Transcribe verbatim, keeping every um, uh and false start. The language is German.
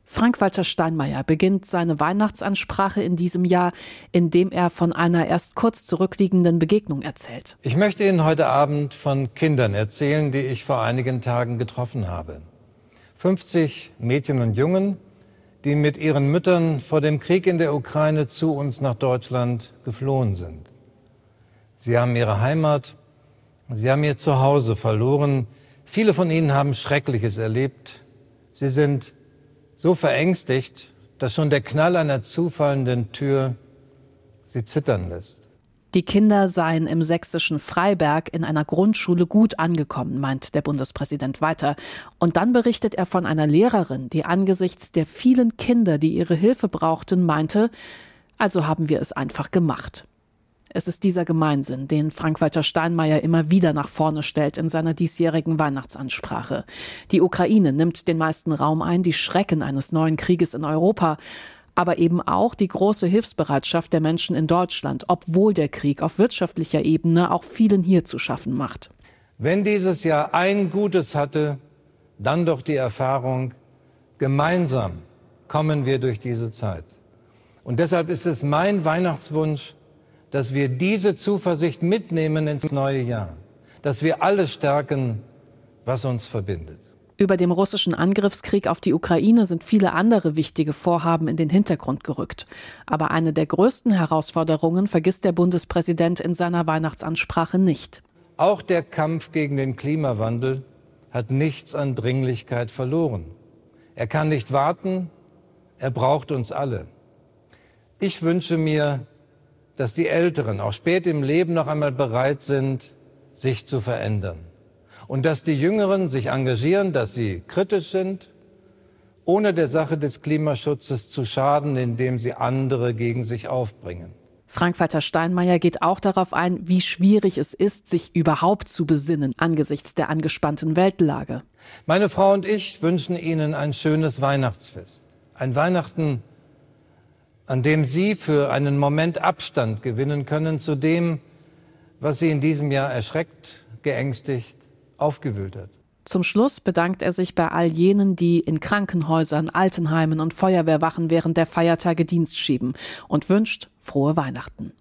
Frank-Walter Steinmeier beginnt seine Weihnachtsansprache in diesem Jahr, indem er von einer erst kurz zurückliegenden Begegnung erzählt. Ich möchte Ihnen heute Abend von Kindern erzählen, die ich vor einigen Tagen getroffen habe. fünfzig Mädchen und Jungen, die mit ihren Müttern vor dem Krieg in der Ukraine zu uns nach Deutschland geflohen sind. Sie haben ihre Heimat, sie haben ihr Zuhause verloren. Viele von ihnen haben Schreckliches erlebt. Sie sind so verängstigt, dass schon der Knall einer zufallenden Tür sie zittern lässt. Die Kinder seien im sächsischen Freiberg in einer Grundschule gut angekommen, meint der Bundespräsident weiter. Und dann berichtet er von einer Lehrerin, die angesichts der vielen Kinder, die ihre Hilfe brauchten, meinte, also haben wir es einfach gemacht. Es ist dieser Gemeinsinn, den Frank-Walter Steinmeier immer wieder nach vorne stellt in seiner diesjährigen Weihnachtsansprache. Die Ukraine nimmt den meisten Raum ein, die Schrecken eines neuen Krieges in Europa, aber eben auch die große Hilfsbereitschaft der Menschen in Deutschland, obwohl der Krieg auf wirtschaftlicher Ebene auch vielen hier zu schaffen macht. Wenn dieses Jahr ein Gutes hatte, dann doch die Erfahrung, gemeinsam kommen wir durch diese Zeit. Und deshalb ist es mein Weihnachtswunsch, dass wir diese Zuversicht mitnehmen ins neue Jahr, dass wir alles stärken, was uns verbindet. Über dem russischen Angriffskrieg auf die Ukraine sind viele andere wichtige Vorhaben in den Hintergrund gerückt. Aber eine der größten Herausforderungen vergisst der Bundespräsident in seiner Weihnachtsansprache nicht. Auch der Kampf gegen den Klimawandel hat nichts an Dringlichkeit verloren. Er kann nicht warten, er braucht uns alle. Ich wünsche mir, dass die Älteren auch spät im Leben noch einmal bereit sind, sich zu verändern. Und dass die Jüngeren sich engagieren, dass sie kritisch sind, ohne der Sache des Klimaschutzes zu schaden, indem sie andere gegen sich aufbringen. Frank-Walter Steinmeier geht auch darauf ein, wie schwierig es ist, sich überhaupt zu besinnen angesichts der angespannten Weltlage. Meine Frau und ich wünschen Ihnen ein schönes Weihnachtsfest. Ein Weihnachten, an dem Sie für einen Moment Abstand gewinnen können zu dem, was Sie in diesem Jahr erschreckt, geängstigt, aufgewühlt hat. Zum Schluss bedankt er sich bei all jenen, die in Krankenhäusern, Altenheimen und Feuerwehrwachen während der Feiertage Dienst schieben und wünscht frohe Weihnachten.